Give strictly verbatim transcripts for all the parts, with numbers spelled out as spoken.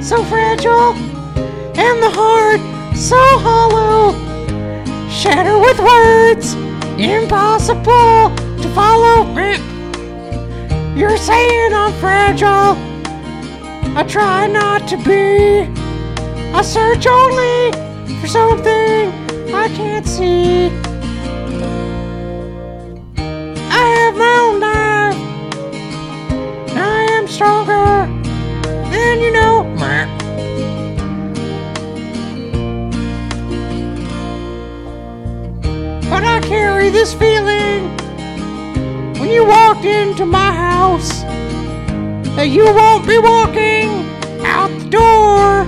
so fragile, and the heart so hollow. Shatter with words, impossible to follow. You're saying I'm fragile. I try not to be. I search only for something I can't see. I have my own life. I am stronger than you know. But I carry this feeling when you walked into my house that you won't be walking out the door.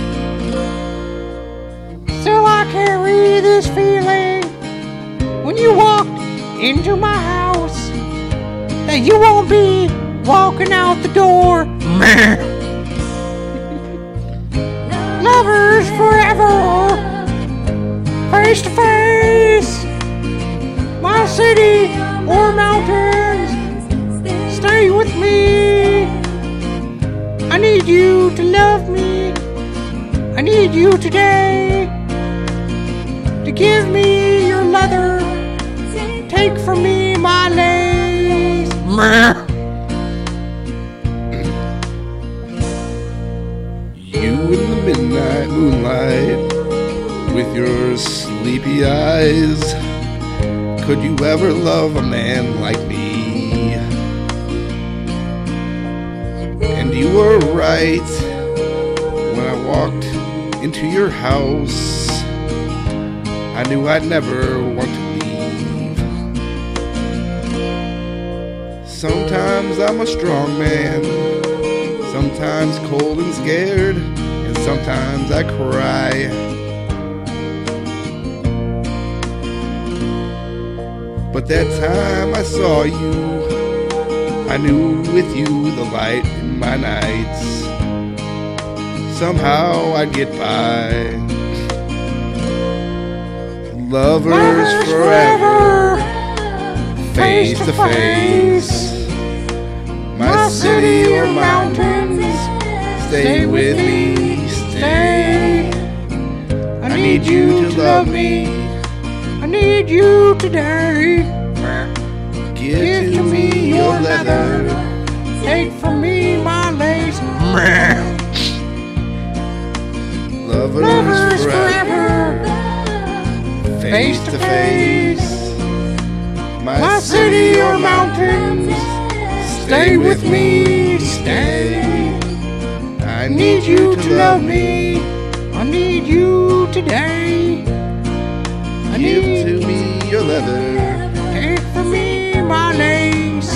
Still I carry this feeling when you walked into my house that you won't be walking out the door. Lovers forever, face to face. My city or mountains, stay with me. I need you to love me. I need you today to give me your leather. Take from me my lace. You in the midnight moonlight with your sleepy eyes. Could you ever love a man like me? And you were right when I walked into your house. I knew I'd never want to leave. Sometimes I'm a strong man, sometimes cold and scared, and sometimes I cry. But that time I saw you, I knew with you the light in my nights. Somehow I'd get by. Lovers, Lovers forever, face to face. My city or mountains, stay with me, stay. I need you to love me. I need you today. Give, Give to me your leather. Take from me my lace. Lovers, Lovers forever, forever, face to face. My, my city or mountains, stay with me, stay. I need you to love me. I need you today. I Give need to me your leather. Take from me my lace.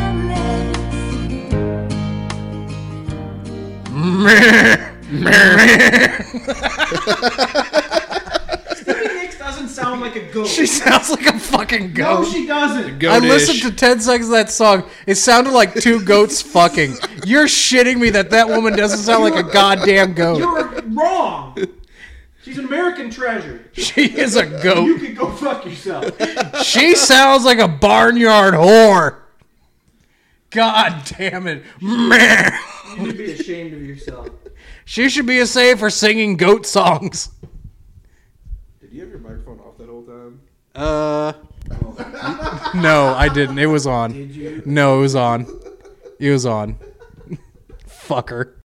Stevie Nicks doesn't sound like a goat. She sounds like a fucking goat. No, she doesn't. I listened to ten seconds of that song. It sounded like two goats fucking. You're shitting me that that woman doesn't sound like a goddamn goat. You're wrong. She's an American treasure. She is a goat. You can go fuck yourself. She sounds like a barnyard whore. God damn it. Man. You should be ashamed of yourself. She should be ashamed for singing goat songs. Did you have your microphone off that whole time? Uh. No, I didn't. It was on. Did you? No, it was on. It was on. Fucker.